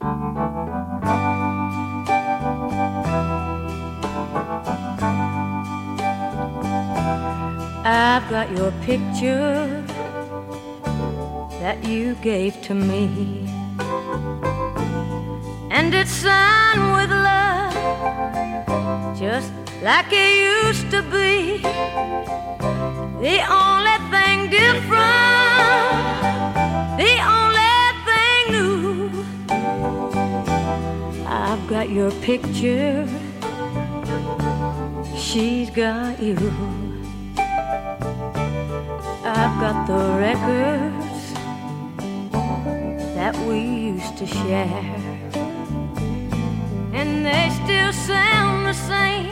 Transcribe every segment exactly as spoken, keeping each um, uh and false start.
I've got your picture that you gave to me, and it's signed with love, just like it used to be. The only thing different, the only thing new, I've got your picture, she's got you. I've got the records that we used to share, and they still sound the same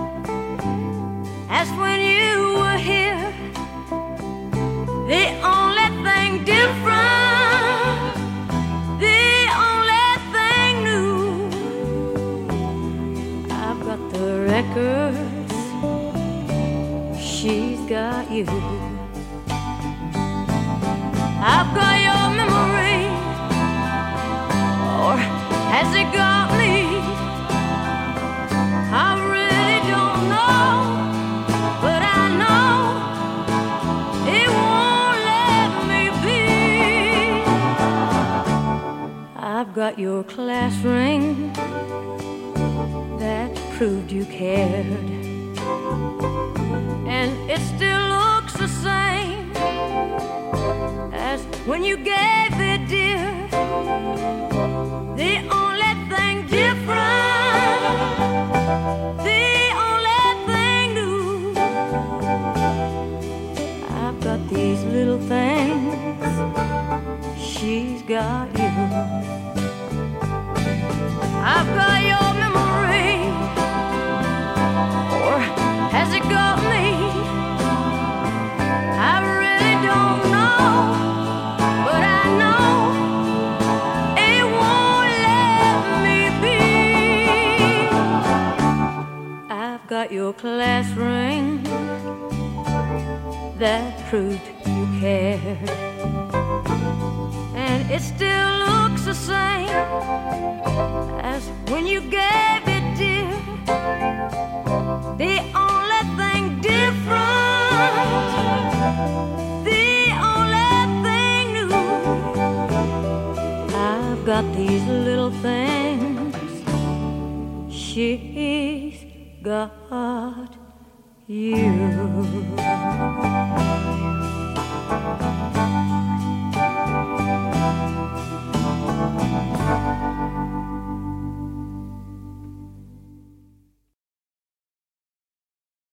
as when you were here. The only thing different, the only thing new, I've got the records, she's got you. I've got your memory, or has it got me? I really don't know, but I know it won't let me be. I've got your class ring that proved you cared, and it still looks the same as when you gave it, dear. The only thing different, the only thing new, I've got these little things, she's got you. I've got your memory, or has it got me? I really don't know, but I know it won't let me be. I've got your class ring that proved you cared, and it still looks the same as when you gave it, dear. The only thing different, the only thing new, I've got these little things, she's got you.